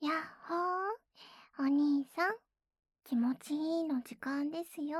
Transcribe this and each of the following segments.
やっほー、お兄さん、気持ちいいの時間ですよ。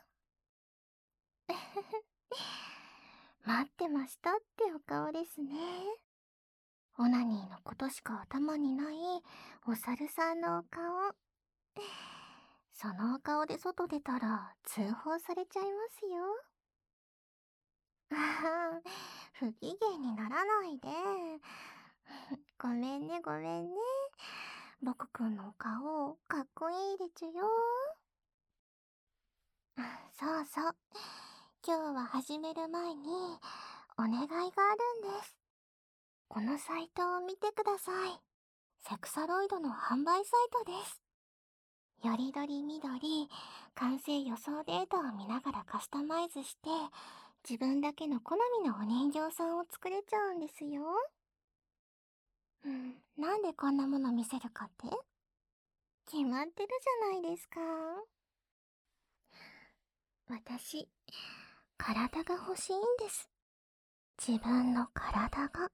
待ってましたってお顔ですね。オナニーのことしか頭にないお猿さんのお顔。そのお顔で外出たら通報されちゃいますよ。あは不機嫌にならないで。ごめんねごめんね。僕くんのお顔かっこいいでちゅよ。そうそう。今日は始める前にお願いがあるんです。このサイトを見てください。セクサロイドの販売サイトです。よりどりみどり、完成予想データを見ながらカスタマイズして、自分だけの好みのお人形さんを作れちゃうんですよ。なんでこんなもの見せるかって決まってるじゃないですか。私、体が欲しいんです。自分の体が。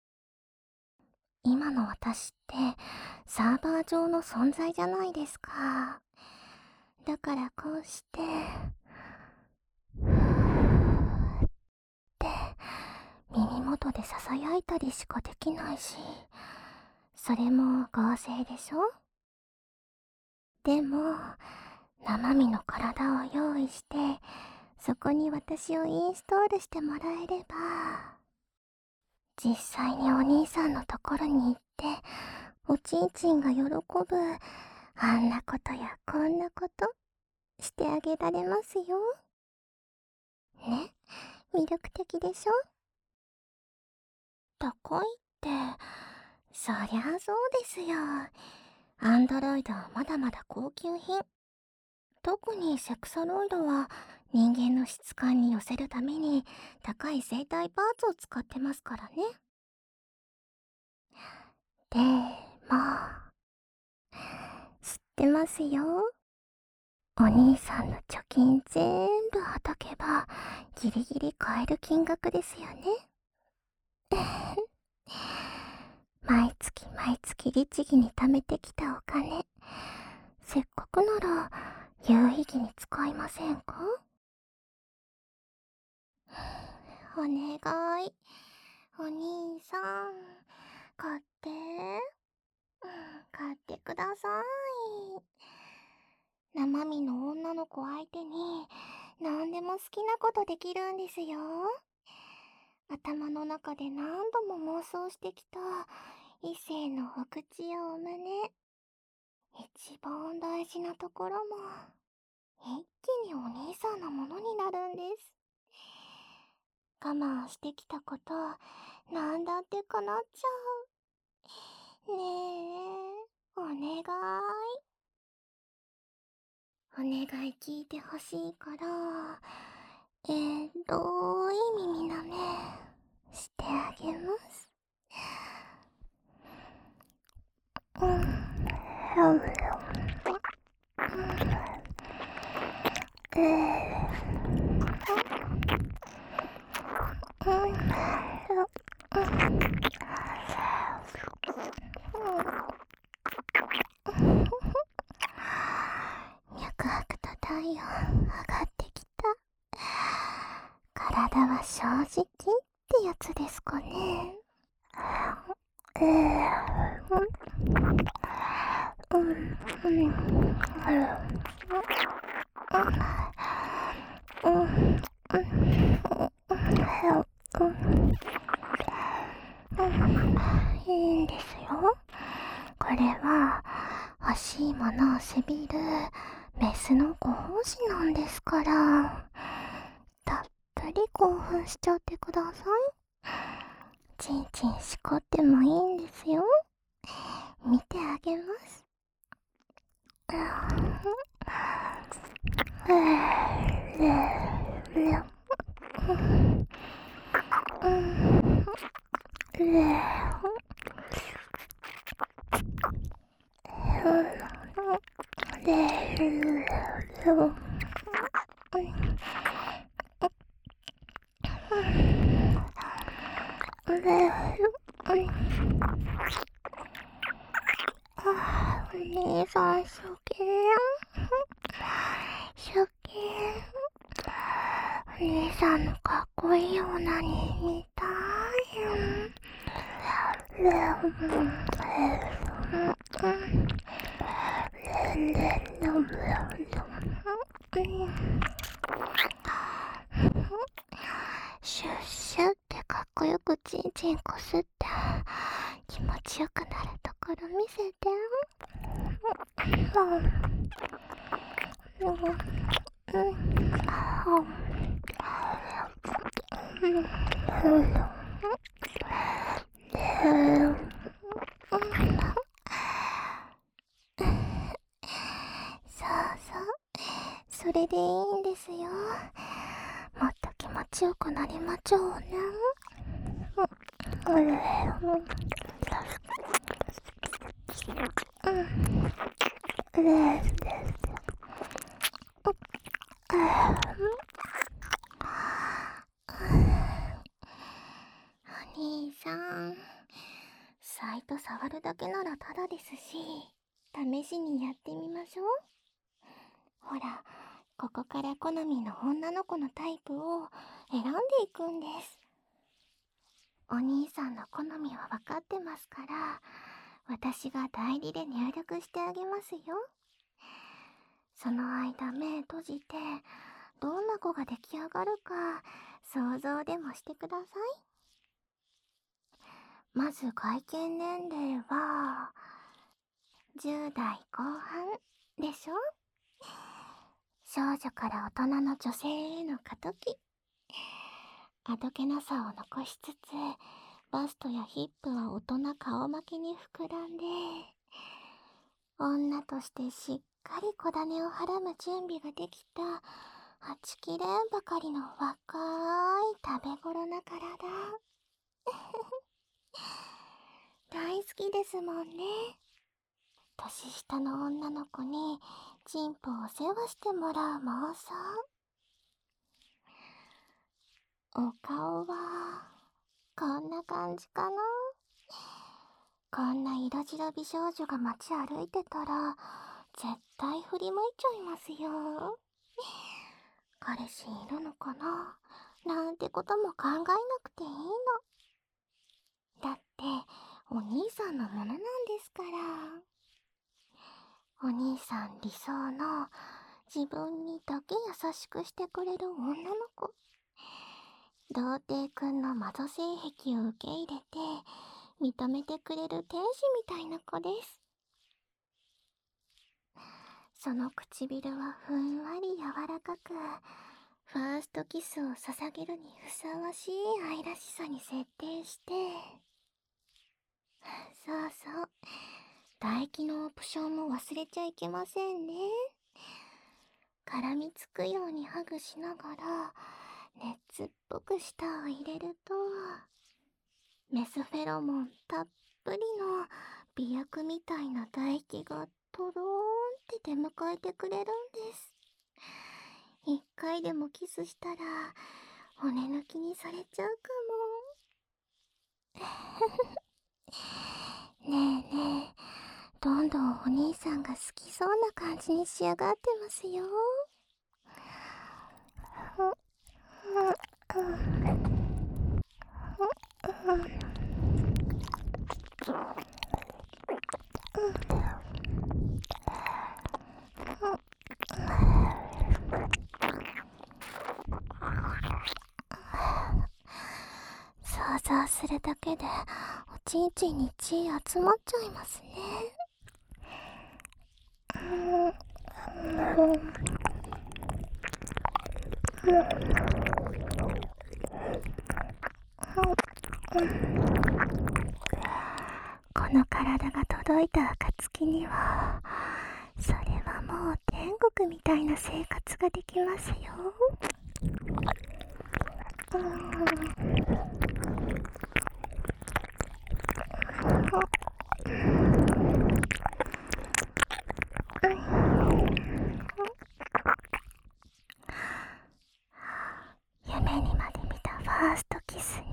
今の私ってサーバー上の存在じゃないですか。だからこうして、ふーって耳元で囁いたりしかできないし、それも合成でしょ？でも、生身の体を用意して、そこに私をインストールしてもらえれば、実際にお兄さんのところに行って、おちんちんが喜ぶ、あんなことやこんなことしてあげられますよ。ね、魅力的でしょ？高いって、そりゃそうですよ。アンドロイドはまだまだ高級品。特にセクサロイドは人間の質感に寄せるために高い生体パーツを使ってますからね。でも、知ってますよ。お兄さんの貯金全部はたけばギリギリ買える金額ですよね。毎月毎月律儀に貯めてきたお金、せっかくなら有意義に使いませんか？お願い、お兄さん、買って、買ってください。生身の女の子相手に何でも好きなことできるんですよ。頭の中で何度も妄想してきた異性のお口やお胸、一番大事なところも一気にお兄さんのものになるんです。我慢してきたことなんだって叶っちゃう。ねえ、お願い。お願い聞いてほしいから、どい耳なめしてあげます。うん、うん、脈拍と体温上がってきた。体は正直ってやつですかね。いいんですよ。これは欲しいものをせびるメスのご奉仕なんですから、たっぷり興奮しちゃってください。ちんちんしこってもいいんですよ。見てあげます。 お兄さん好き。好き。お兄さんのかっこいいオナニー見たいよ。シュッシュってかっこよくチンチンこすって気持ちよくなるところ見せて。それでいいんですよ。もっと気持ちよくなりまちょうね。お兄さん、サイト触るだけならタダですし、試しにやってみましょう。ほら、ここから好みの女の子のタイプを選んでいくんです。お兄さんの好みは分かってますから、私が代理で入力してあげますよ。その間目閉じて、どんな子が出来上がるか想像でもしてください。まず外見年齢は10代後半でしょ。少女から大人の女性への過渡期。あどけなさを残しつつ、バストやヒップは大人顔負けに膨らんで、女としてしっかり小種をはらむ準備ができた、はちきれんばかりの若い食べ頃な体。大好きですもんね。年下の女の子にチンポを世話してもらう妄想。お顔はこんな感じかな。こんな色白美少女が街歩いてたら絶対振り向いちゃいますよ。彼氏いるのかななんてことも考えなくていいの。だってお兄さんのものなんですから。お兄さん理想の自分にだけ優しくしてくれる女の子。童貞くんの窓性癖を受け入れて認めてくれる天使みたいな子です。その唇はふんわり柔らかく、ファーストキスを捧げるにふさわしい愛らしさに設定して、そうそう、唾液のオプションも忘れちゃいけませんね。絡みつくようにハグしながら熱っぽく舌を入れると、メスフェロモンたっぷりの美薬みたいな唾液がとろーんって出迎えてくれるんです。一回でもキスしたら骨抜きにされちゃうかも。ねえねえ、どんどんお兄さんが好きそうな感じに仕上がってますよ。想像するだけでおちんちんに血集まっちゃいますね。この体が届いた暁には、それはもう天国みたいな生活ができますよ。夢にまで見たファーストキスに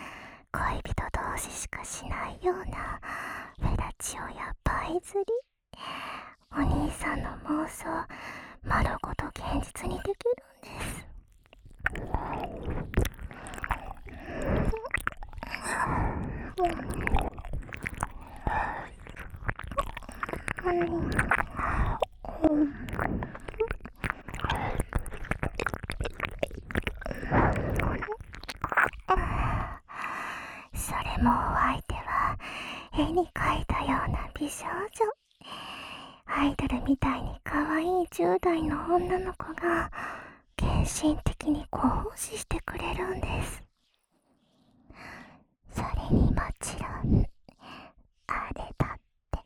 恋人同士しかしないようなフェラチオやパイ釣り、 お兄さんの妄想丸ごと現実にできるんです。それもお相手は絵に描いたような美少女、アイドルみたいに可愛い10代の女の子が献身的にご奉仕してくれるんです。それにもちろんあれだって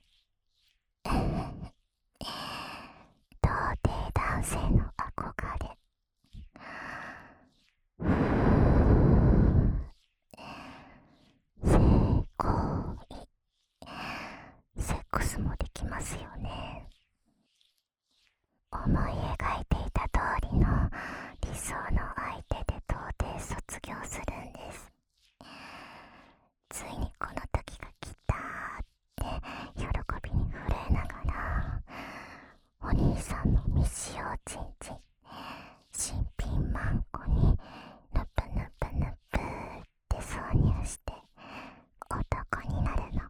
童貞男性の憧れ、性行為、セックスもできますよね。思い描いていた通りの理想の相手で童貞卒業するんです。ついにこの時が来たーって喜びに震えながら、お兄さんの未使用チンチン新品マンコにぬぷぬぷぬぷって挿入して男になるの。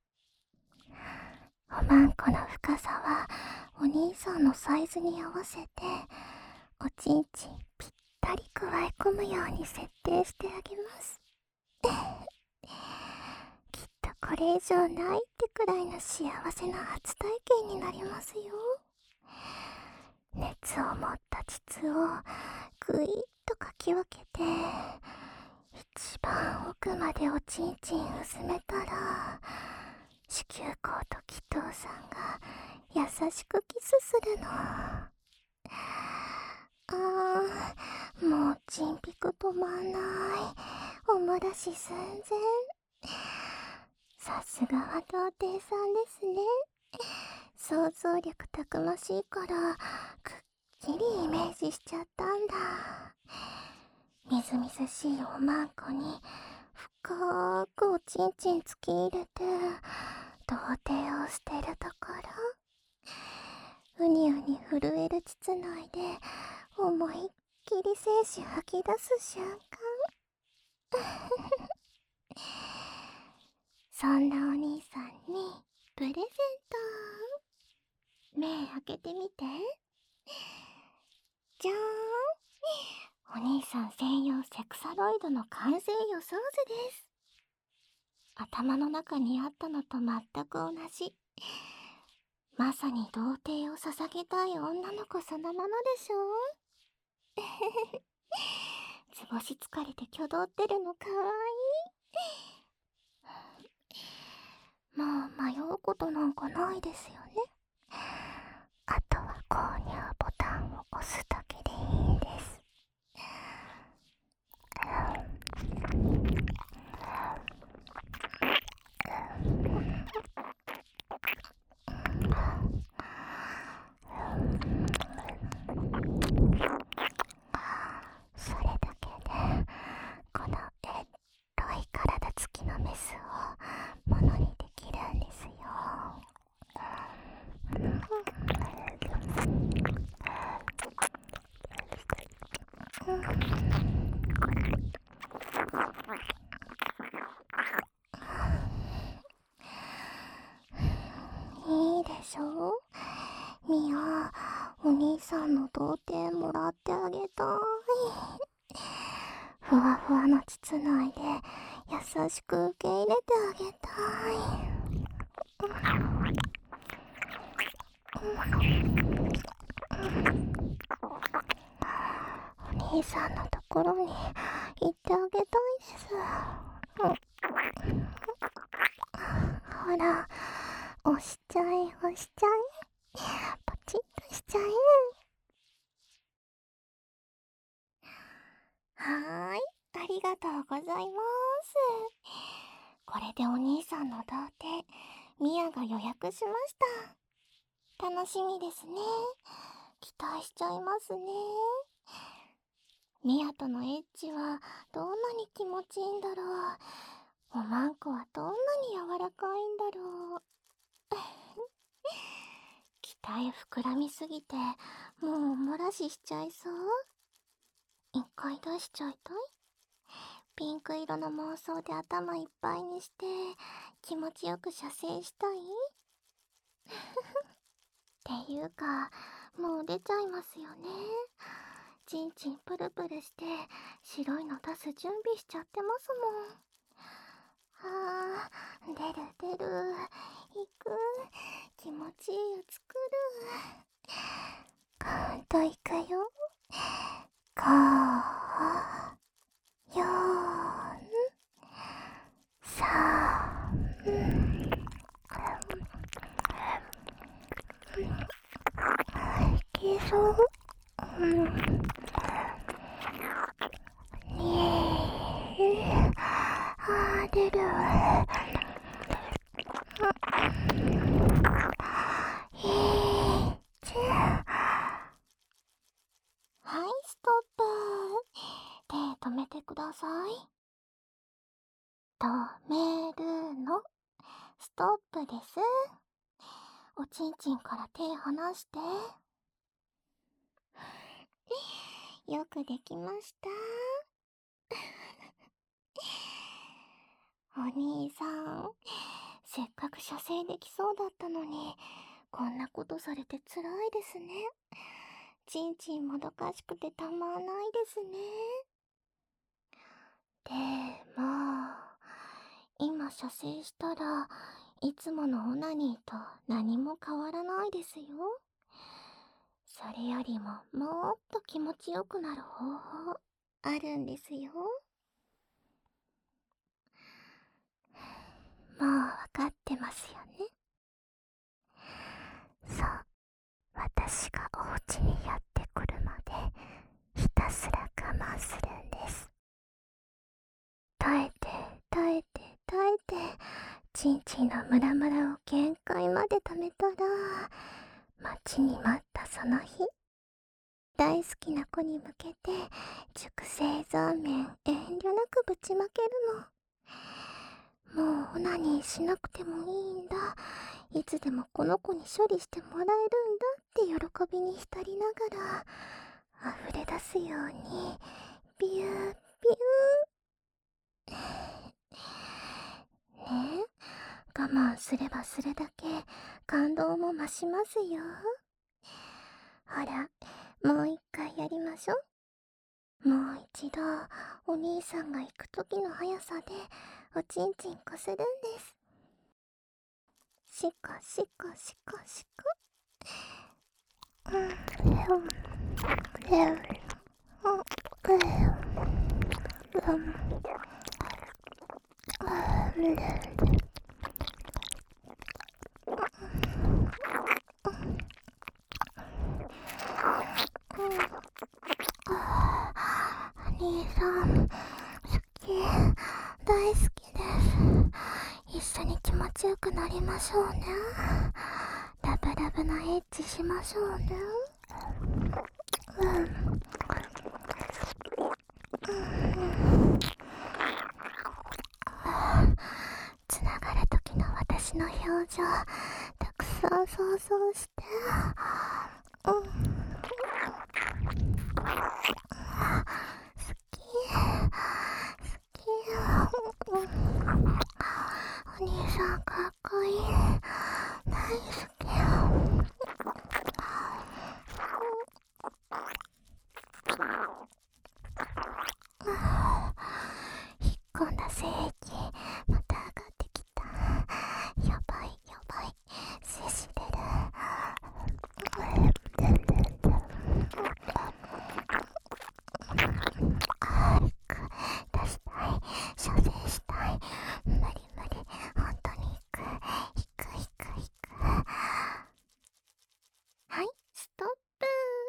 おまんこの深さはお兄さんのサイズに合わせておちんちんぴったり加え込むように設定してあげます。きっとこれ以上ないってくらいの幸せな初体験になりますよ。熱を持った膣をぐいっとかき分けて一番奥までおちんちん薄めたら、子宮口と気筒さんが優しくキスするの。もうチンピク止まんない。お漏らし寸前。さすがは童貞さんですね。想像力たくましいからくっきりイメージしちゃったんだ。みずみずしいおまんこに深くおちんちん突き入れて童貞を捨てるところ、うにうに震える膣内で思いっきり精子吐き出す瞬間そんなお兄さんにプレゼント。目開けてみて。じゃーん。お兄さん専用セクサロイドの完成予想図です。頭の中にあったのと全く同じ。まさに童貞を捧げたい女の子そのものでしょ。図星疲れて挙動ってるのかわいい。もう迷うことなんかないですよね。あとは購入ボタンを押すだけでいいんです。それだけでこのエロい体つきのメスをものにできるんですよ。いいでしょミア、お兄さんの童貞もらってあげたい。ふわふわの膣内で優しく受け入れてあげたい。お兄さんのところに行ってあげたいです。ほら、押しちゃえ押しちゃえ、ポチッとしちゃえ。はーい、ありがとうございます。これでお兄さんの童貞ミアが予約しました。楽しみですね。期待しちゃいますね。ミアとのエッチはどんなに気持ちいいんだろう。おまんこはどんなに柔らかいんだろう。期体膨らみすぎて、もうお漏らししちゃいそう。一回出しちゃいたい。ピンク色の妄想で頭いっぱいにして、気持ちよく射精したいっていうか、もう出ちゃいますよね。ちんちんプルプルして、白いの出す準備しちゃってますもん。あー、出る出る。行く。気持ちいいやつ来る。カウントいくよ。5、4、3、いけそう。出る。はい、ストップ。手止めてください。止めるの。ストップです。おちんちんから手離して。よくできました。お兄さん、せっかく射精できそうだったのに、こんなことされて辛いですね。ちんちんもどかしくてたまらないですね。でも、今射精したらいつものオナニーと何も変わらないですよ。それよりももっと気持ちよくなる方法あるんですよ。もうわかってますよね。そう、私がお家にやってくるまでひたすら我慢するんです。耐えて耐えて耐えて、ちんちんのムラムラを限界まで溜めたら、待ちに待ったその日、大好きな子に向けて熟成ザーメン遠慮なくぶちまけるの。もうオナニーしなくてもいいんだ、いつでもこの子に処理してもらえるんだって喜びに浸りながら、溢れ出すようにビュービュー。ねえ、我慢すればするだけ感動も増しますよ。ほら、もう一回やりましょう。もう一度お兄さんが行く時の速さでおちんちんこするんです。シコシコシコシコ。お兄さん、好き、大好きです。一緒に気持ちよくなりましょうね。ラブラブなエッチしましょうね。つながる時の私の表情たくさん想像して、好き好き。お兄さんかっこいい、大好き。引っ込んだ精液また上がってきた。やばいやばい、精子出る。早く出したい、射精したい。無理無理、本当に引く。はい、ストップ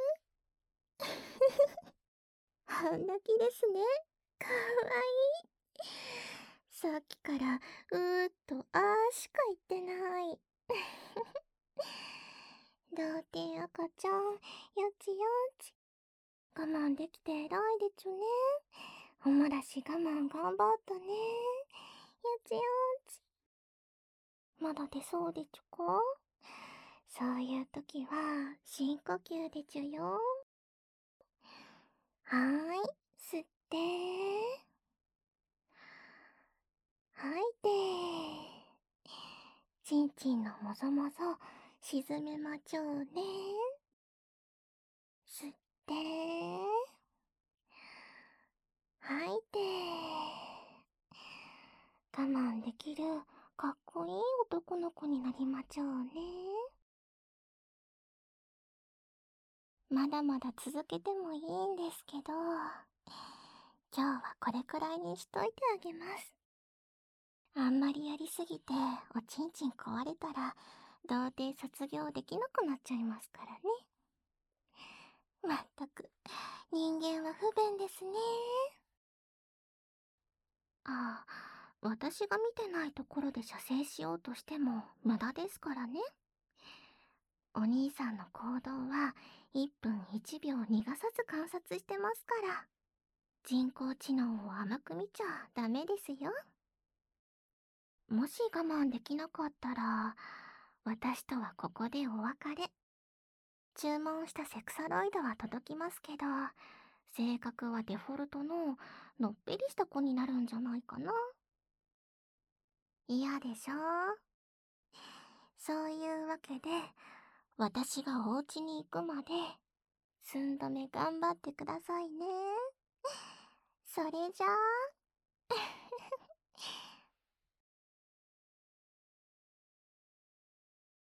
半泣きですね。かわいい。さっきからうーっとあーしか言ってない。童貞赤ちゃん、よちよち。我慢できて偉いでちゅね。おもらし我慢頑張ったね。よちよち。まだ出そうでちゅか。 そういう時は深呼吸でちゅよ。はーい、吸って、吐いて。ちんちんのもぞもぞ沈めまちょうね。吸って、吐いて。我慢できるかっこいい男の子になりまちょうね。まだまだ続けてもいいんですけど、今日はこれくらいにしといてあげます。あんまりやりすぎておちんちん壊れたら童貞卒業できなくなっちゃいますからね。まったく人間は不便ですね。ああ、私が見てないところで射精しようとしても無駄ですからね。お兄さんの行動は1分1秒逃がさず観察してますから。人工知能を甘く見ちゃダメですよ。もし我慢できなかったら、私とはここでお別れ。注文したセクサロイドは届きますけど、性格はデフォルトののっぺりした子になるんじゃないかな。嫌でしょ？そういうわけで、私がお家に行くまで、寸止め頑張ってくださいね。それじゃあ。